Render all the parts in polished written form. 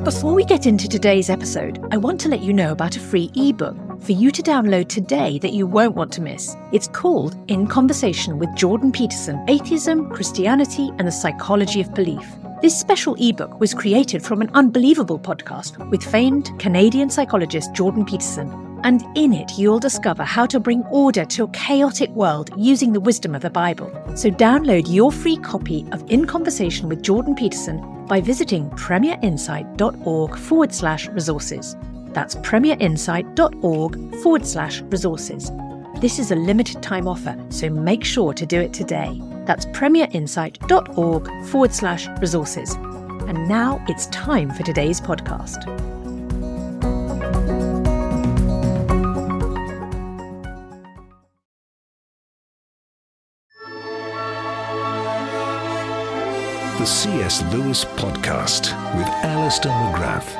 Before we get into today's episode, I want to let you know about a free ebook for you to download today that you won't want to miss. It's called In Conversation with Jordan Peterson, Atheism, Christianity, and the Psychology of Belief. This special ebook was created from an unbelievable podcast with famed Canadian psychologist Jordan Peterson. And in it, you'll discover how to bring order to a chaotic world using the wisdom of the Bible. So download your free copy of In Conversation with Jordan Peterson by visiting premierinsight.org/resources. That's premierinsight.org/resources. This is a limited time offer, so make sure to do it today. That's premierinsight.org/resources. And now it's time for today's podcast. The C.S. Lewis Podcast with Alistair McGrath.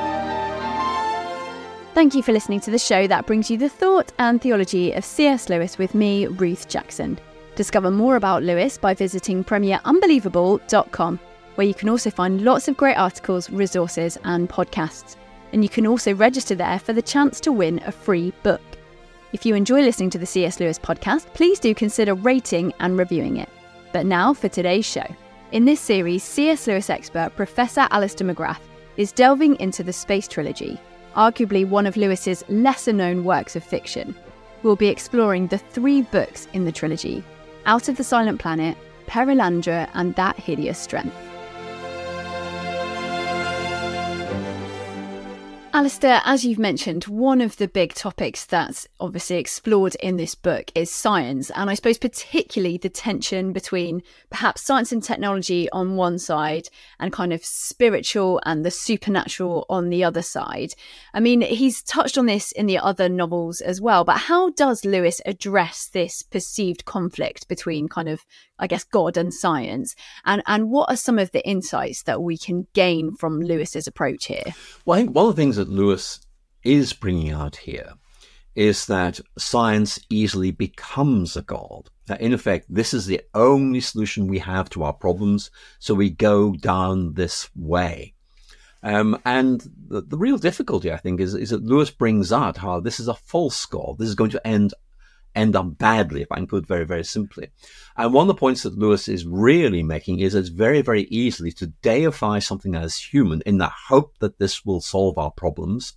Thank you for listening to the show that brings you the thought and theology of C.S. Lewis with me, Ruth Jackson. Discover more about Lewis by visiting premierunbelievable.com, where you can also find lots of great articles, resources and podcasts. And you can also register there for the chance to win a free book. If you enjoy listening to the C.S. Lewis Podcast, please do consider rating and reviewing it. But now for today's show. In this series, C.S. Lewis expert Professor Alistair McGrath is delving into the Space Trilogy, arguably one of Lewis's lesser-known works of fiction. We'll be exploring the 3 books in the trilogy: Out of the Silent Planet, Perelandra, and That Hideous Strength. Alistair, as you've mentioned, one of the big topics that's obviously explored in this book is science, and I suppose particularly the tension between perhaps science and technology on one side and kind of spiritual and the supernatural on the other side. I mean, he's touched on this in the other novels as well, but how does Lewis address this perceived conflict between kind of, I guess, God and science? And what are some of the insights that we can gain from Lewis's approach here? Well, I think one of the things that Lewis is bringing out here is that science easily becomes a god. That in effect, this is the only solution we have to our problems, so we go down this way. And the real difficulty, I think, is that Lewis brings out how this is a false god. This is going to end up badly, if I can put it very, very simply. And one of the points that Lewis is really making is it's very, very easily to deify something as human in the hope that this will solve our problems.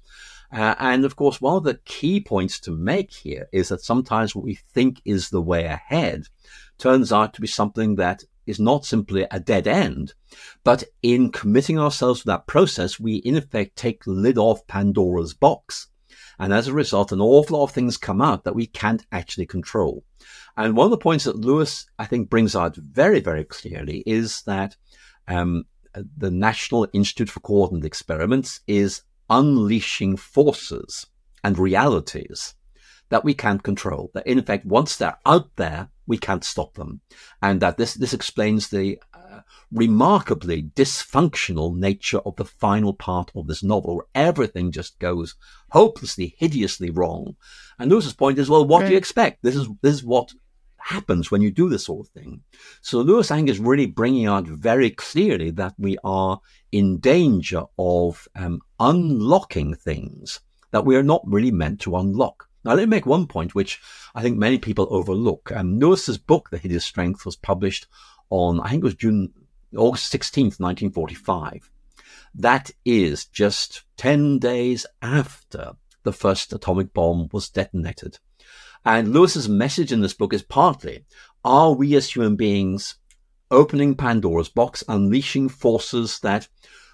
And of course, one of the key points to make here is that sometimes what we think is the way ahead turns out to be something that is not simply a dead end, but in committing ourselves to that process, we in effect take the lid off Pandora's box. And as a result, an awful lot of things come out that we can't actually control. And one of the points that Lewis, I think, brings out very, very clearly is that the National Institute for Coordinated Experiments is unleashing forces and realities that we can't control. That, in fact, once they're out there, we can't stop them. And that this explains the remarkably dysfunctional nature of the final part of this novel, where everything just goes hopelessly, hideously wrong. And Lewis's point is, well, what do you expect? This is what happens when you do this sort of thing. So Lewis, I think, is really bringing out very clearly that we are in danger of unlocking things that we are not really meant to unlock. Now, let me make one point, which I think many people overlook. Lewis's book, The Hideous Strength, was published on, I think it was August 16th, 1945. That is just 10 days after the first atomic bomb was detonated. And Lewis's message in this book is partly, are we as human beings opening Pandora's box, unleashing forces that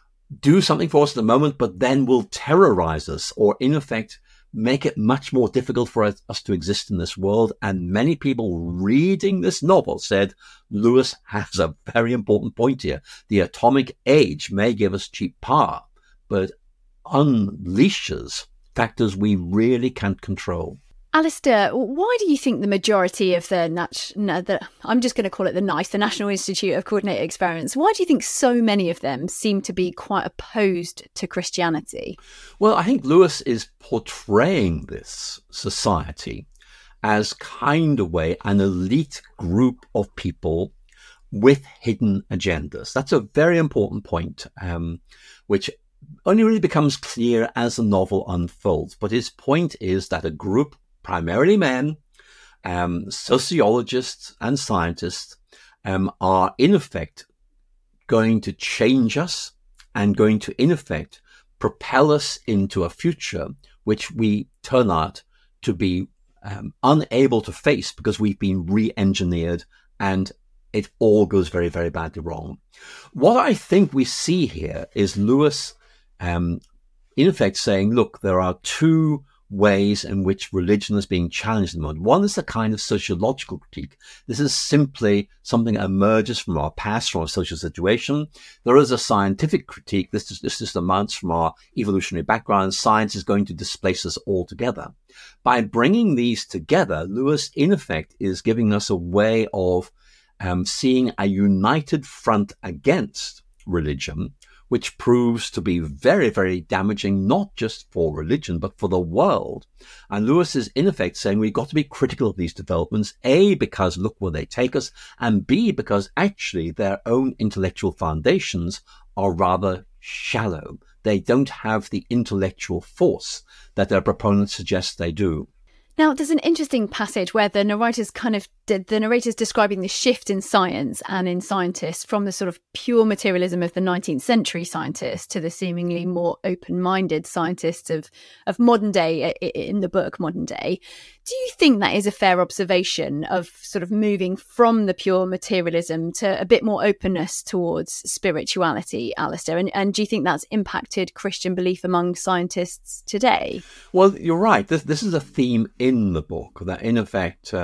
do something for us at the moment, but then will terrorize us, or in effect make it much more difficult for us to exist in this world? And many people reading this novel said, Lewis has a very important point here. The atomic age may give us cheap power, but unleashes factors we really can't control. Alistair, why do you think the majority of I'm just going to call it the NICE, the National Institute of Coordinated Experiments, why do you think so many of them seem to be quite opposed to Christianity? Well, I think Lewis is portraying this society as kind of an elite group of people with hidden agendas. That's a very important point, which only really becomes clear as the novel unfolds. But his point is that a group, primarily men, sociologists and scientists, are in effect going to change us and going to, in effect, propel us into a future which we turn out to be unable to face because we've been re-engineered and it all goes very, very badly wrong. What I think we see here is Lewis, in effect, saying, look, there are two ways in which religion is being challenged at the moment. One is a kind of sociological critique. This is simply something that emerges from our past, from our social situation. There is a scientific critique. This just amounts from our evolutionary background. Science is going to displace us altogether. By bringing these together, Lewis, in effect, is giving us a way of seeing a united front against religion, which proves to be very, very damaging, not just for religion, but for the world. And Lewis is, in effect, saying we've got to be critical of these developments, A, because look where they take us, and B, because actually their own intellectual foundations are rather shallow. They don't have the intellectual force that their proponents suggest they do. Now, there's an interesting passage where the narrator's describing the shift in science and in scientists from the sort of pure materialism of the 19th century scientists to the seemingly more open-minded scientists of modern day, in the book Modern Day. Do you think that is a fair observation of sort of moving from the pure materialism to a bit more openness towards spirituality, Alistair? And do you think that's impacted Christian belief among scientists today? Well, you're right. This is a theme in the book, that in effect,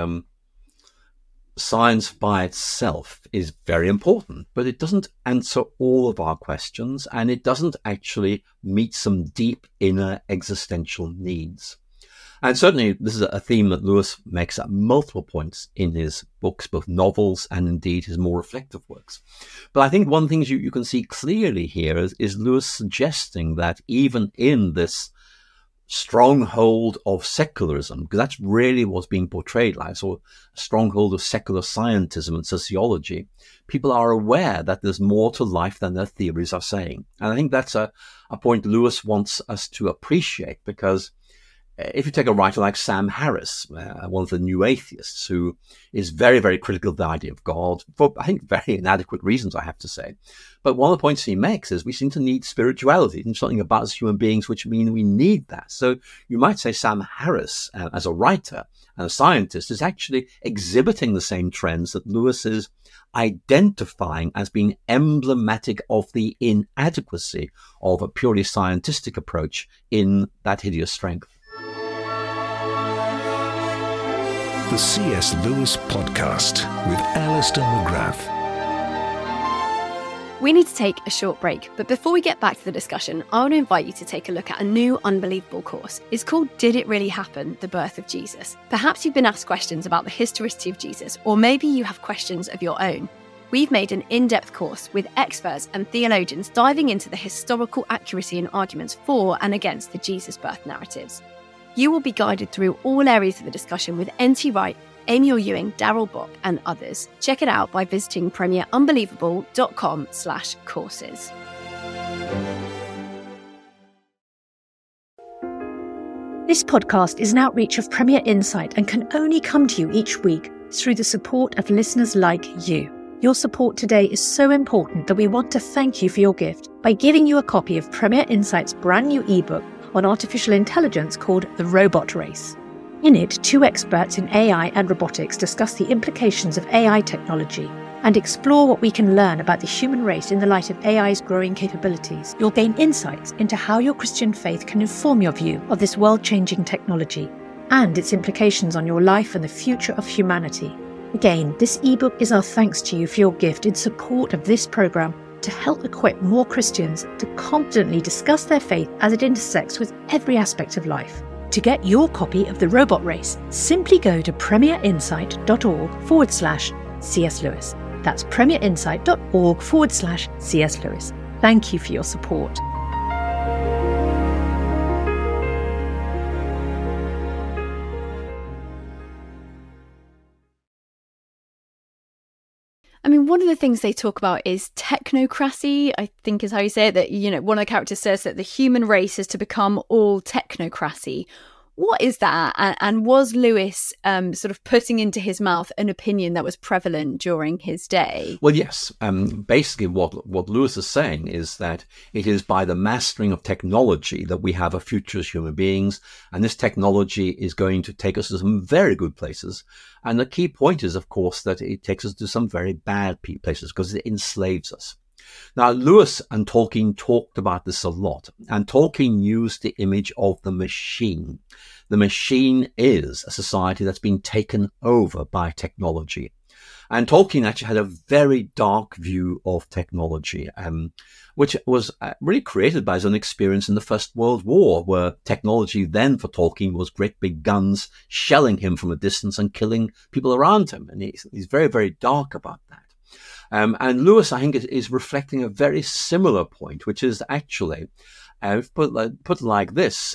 science by itself is very important, but it doesn't answer all of our questions, and it doesn't actually meet some deep inner existential needs. And certainly this is a theme that Lewis makes at multiple points in his books, both novels and indeed his more reflective works. But I think one thing you can see clearly here is Lewis suggesting that even in this stronghold of secularism, because that's really what's being portrayed like, so a stronghold of secular scientism and sociology, people are aware that there's more to life than their theories are saying. And I think that's a point Lewis wants us to appreciate, because if you take a writer like Sam Harris, one of the new atheists, who is very, very critical of the idea of God, for I think very inadequate reasons, I have to say. But one of the points he makes is we seem to need spirituality and something about us human beings which mean we need that. So you might say Sam Harris, as a writer and a scientist, is actually exhibiting the same trends that Lewis is identifying as being emblematic of the inadequacy of a purely scientific approach in that hideous strength. The C.S. Lewis Podcast with Alistair McGrath. We need to take a short break, but before we get back to the discussion, I want to invite you to take a look at a new Unbelievable course. It's called Did It Really Happen? The Birth of Jesus. Perhaps you've been asked questions about the historicity of Jesus, or maybe you have questions of your own. We've made an in-depth course with experts and theologians diving into the historical accuracy and arguments for and against the Jesus birth narratives. You will be guided through all areas of the discussion with N.T. Wright, Amy Ewing, Darrell Bock and others. Check it out by visiting premierunbelievable.com/courses. This podcast is an outreach of Premier Insight and can only come to you each week through the support of listeners like you. Your support today is so important that we want to thank you for your gift by giving you a copy of Premier Insight's brand new ebook on artificial intelligence called The Robot Race. In it, two experts in AI and robotics discuss the implications of AI technology and explore what we can learn about the human race in the light of AI's growing capabilities. You'll gain insights into how your Christian faith can inform your view of this world-changing technology and its implications on your life and the future of humanity. Again, this ebook is our thanks to you for your gift in support of this programme to help equip more Christians to confidently discuss their faith as it intersects with every aspect of life. To get your copy of The Robot Race, simply go to premierinsight.org/C.S. Lewis. That's premierinsight.org/C.S. Lewis. Thank you for your support. I mean, one of the things they talk about is technocracy, I think is how you say it, that, you know, one of the characters says that the human race is to become all technocracy. What is that? And was Lewis sort of putting into his mouth an opinion that was prevalent during his day? Well, yes. Basically, what Lewis is saying is that it is by the mastering of technology that we have a future as human beings. And this technology is going to take us to some very good places. And the key point is, of course, that it takes us to some very bad places because it enslaves us. Now, Lewis and Tolkien talked about this a lot, and Tolkien used the image of the machine. The machine is a society that's been taken over by technology. And Tolkien actually had a very dark view of technology, which was really created by his own experience in the First World War, where technology then for Tolkien was great big guns shelling him from a distance and killing people around him. And he's very, very dark about that. And Lewis, I think, is reflecting a very similar point, which is actually, put it like this,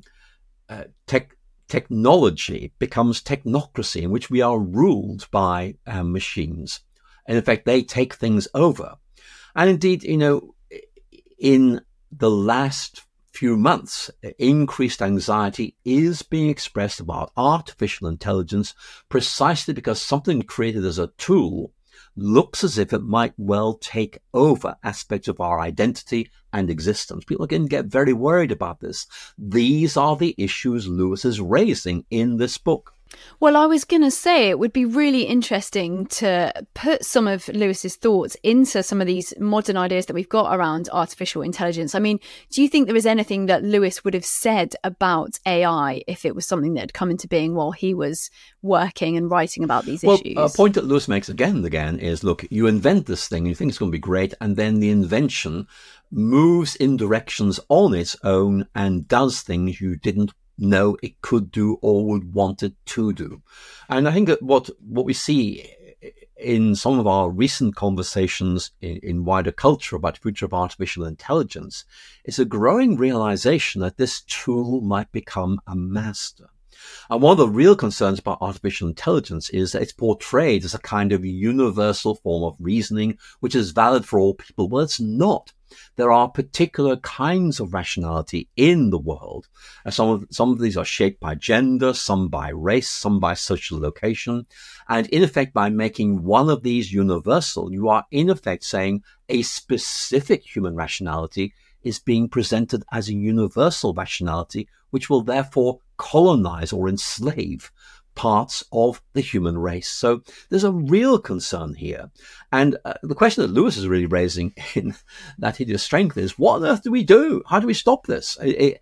technology becomes technocracy, in which we are ruled by machines. And in fact, they take things over. And indeed, you know, in the last few months, increased anxiety is being expressed about artificial intelligence precisely because something created as a tool looks as if it might well take over aspects of our identity and existence. People again get very worried about this. These are the issues Lewis is raising in this book. Well, I was going to say it would be really interesting to put some of Lewis's thoughts into some of these modern ideas that we've got around artificial intelligence. I mean, do you think there is anything that Lewis would have said about AI if it was something that had come into being while he was working and writing about these issues? A point that Lewis makes again and again is, look, you invent this thing, you think it's going to be great, and then the invention moves in directions on its own and does things you didn't know it could do or would want it to do. And I think that what we see in some of our recent conversations in wider culture about the future of artificial intelligence is a growing realization that this tool might become a master. And one of the real concerns about artificial intelligence is that it's portrayed as a kind of universal form of reasoning, which is valid for all people. Well, it's not. There are particular kinds of rationality in the world. Some of these are shaped by gender, some by race, some by social location. And in effect, by making one of these universal, you are in effect saying a specific human rationality is being presented as a universal rationality, which will therefore colonize or enslave parts of the human race. So there's a real concern here. And the question that Lewis is really raising in That Hideous Strength is, what on earth do we do? How do we stop this? It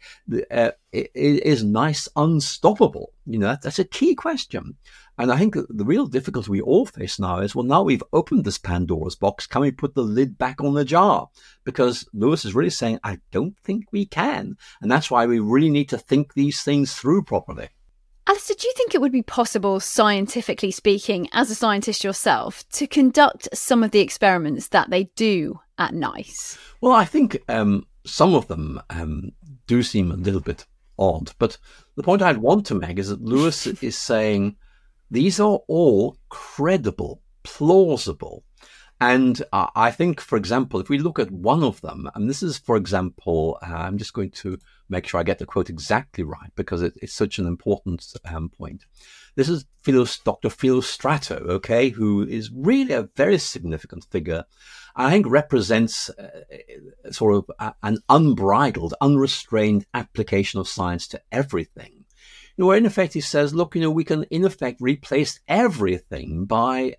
is nice unstoppable. You know, that's a key question. And I think the real difficulty we all face now is, well, now we've opened this Pandora's box, can we put the lid back on the jar? Because Lewis is really saying, I don't think we can. And that's why we really need to think these things through properly. Alistair, do you think it would be possible, scientifically speaking, as a scientist yourself, to conduct some of the experiments that they do at NICE? Well, I think some of them do seem a little bit odd. But the point I'd want to make is that Lewis is saying these are all credible, plausible. And I think, for example, if we look at one of them, and this is, for example, I'm just going to make sure I get the quote exactly right because it's such an important point. This is Dr. Philostrato, okay, who is really a very significant figure. I think represents sort of an unbridled, unrestrained application of science to everything. You know, where in effect he says, look, you know, we can in effect replace everything by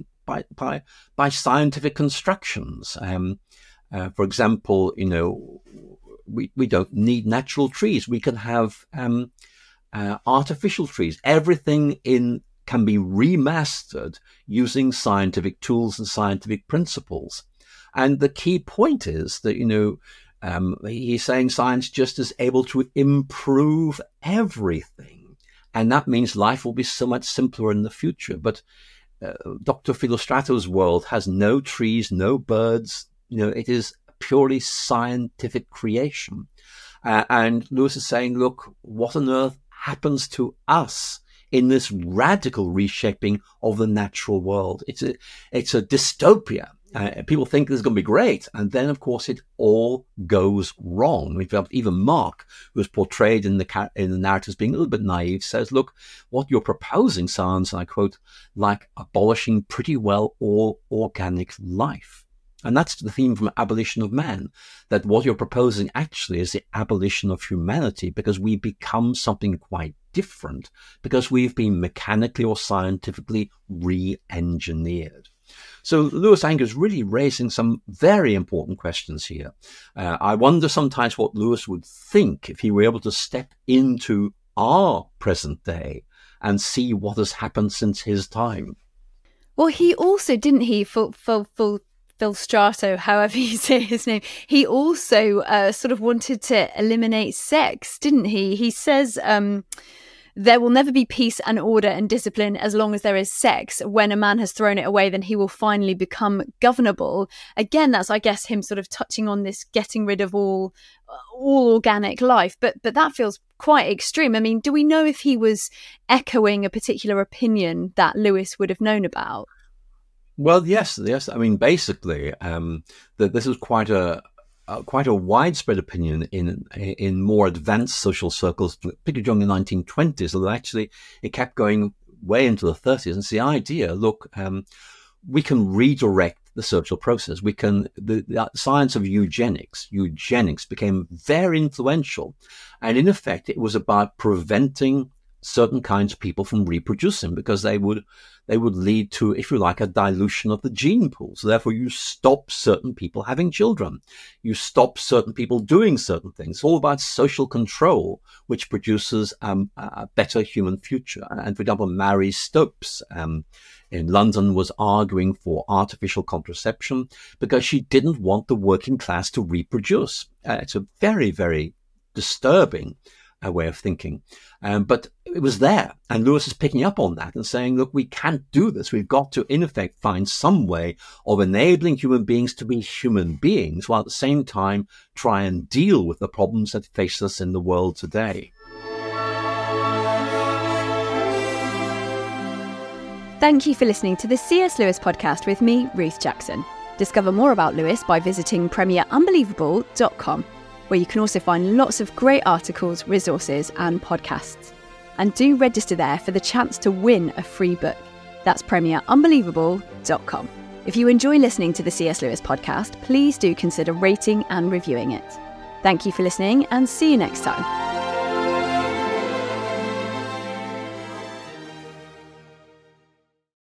scientific constructions. For example, you know, we don't need natural trees. We can have artificial trees. Everything can be remastered using scientific tools and scientific principles. And the key point is that, you know, he's saying science just is able to improve everything. And that means life will be so much simpler in the future. But Dr. Philostrato's world has no trees, no birds. You know, it is purely scientific creation. And Lewis is saying, look, what on earth happens to us in this radical reshaping of the natural world. It's a dystopia. People think this is going to be great. And then, of course, it all goes wrong. We've got even Mark, who is portrayed in the narrative as being a little bit naive, says, look, what you're proposing sounds, and I quote, like abolishing pretty well all organic life. And that's the theme from Abolition of Man, that what you're proposing actually is the abolition of humanity, because we become something quite different, because we've been mechanically or scientifically re-engineered. So Lewis Anchor is really raising some very important questions here. I wonder sometimes what Lewis would think if he were able to step into our present day and see what has happened since his time. Well, he also, didn't he, Philostrato, however you say his name, he also sort of wanted to eliminate sex, didn't he? He says there will never be peace and order and discipline as long as there is sex. When a man has thrown it away, then he will finally become governable. Again, that's, I guess, him sort of touching on this getting rid of all organic life. But that feels quite extreme. I mean, do we know if he was echoing a particular opinion that Lewis would have known about? Well, yes. I mean, basically, that this was quite a widespread opinion in more advanced social circles, particularly during the 1920s. Although actually, it kept going way into the 30s. And it's the idea: look, we can redirect the social process. We can. The science of eugenics became very influential, and in effect, it was about preventing certain kinds of people from reproducing, because they would lead to, if you like, a dilution of the gene pool. So therefore you stop certain people having children. You stop certain people doing certain things. It's all about social control, which produces a better human future. And for example, Marie Stopes in London was arguing for artificial contraception because she didn't want the working class to reproduce. It's a very, very disturbing way of thinking. But it was there. And Lewis is picking up on that and saying, look, we can't do this. We've got to, in effect, find some way of enabling human beings to be human beings while at the same time try and deal with the problems that face us in the world today. Thank you for listening to the C.S. Lewis podcast with me, Ruth Jackson. Discover more about Lewis by visiting premierunbelievable.com. where you can also find lots of great articles, resources and podcasts. And do register there for the chance to win a free book. That's premierunbelievable.com. If you enjoy listening to the C.S. Lewis podcast, please do consider rating and reviewing it. Thank you for listening and see you next time.